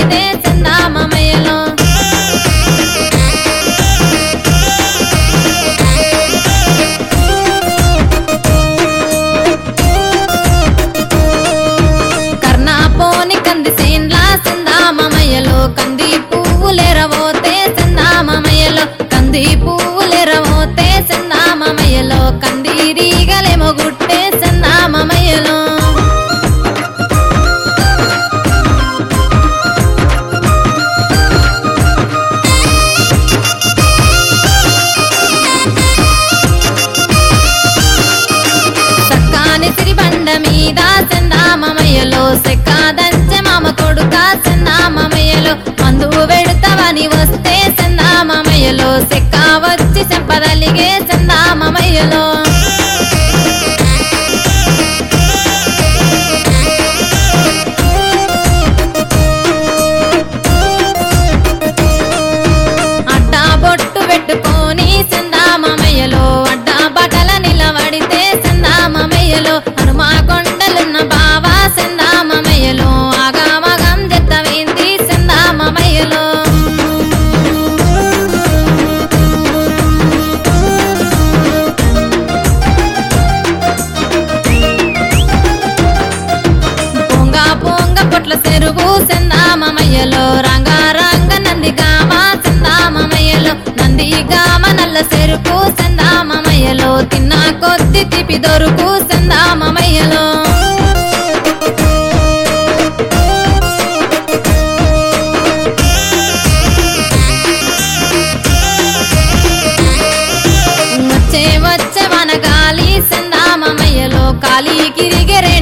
మీదే చందామమయ్యలో కర్ణాపోని కంది సేన్లా చందామమయ్యలో కంది పువ్వులెరవోతే చందామమయ్యలో కంది పువ్వులెరవోతే చందామమయ్యలో కందిరీగలేమో గుట్టే చందామమయ్యలో సక్కాని సిరిబండ మీద చందామమయ్యలో సెక్కాదంచె మామ కొడుక చందామమయ్యలో మందు వెడుతవని వస్తే చందామమయ్యలో సెక్క వచ్చి చెంపదలిగే చందామమయ్యలో అడ్డా బొట్టు పెట్టుకొని చందామమయ్యలో అడ్డా బటల నిలబడితే చందామమయ్యలో హనుమా కొండలున్న బావా చందామమయ్యలో ఆగామగం జత్తవేంది చందామమయ్యలో పొంగ పొంగ పొట్ల చెరువు చందామమయ్యలో రంగా రంగ నందిగామ చందామమయ్యలో నందిగామ నల్ల చెరుకు చందామమయ్యలో తిన్నా కొద్ది తిపి దొరుకు చందామమయ్యలో వచ్చే వచ్చే వనగాలి చందామమయ్యలో కాలి గిరిగెరే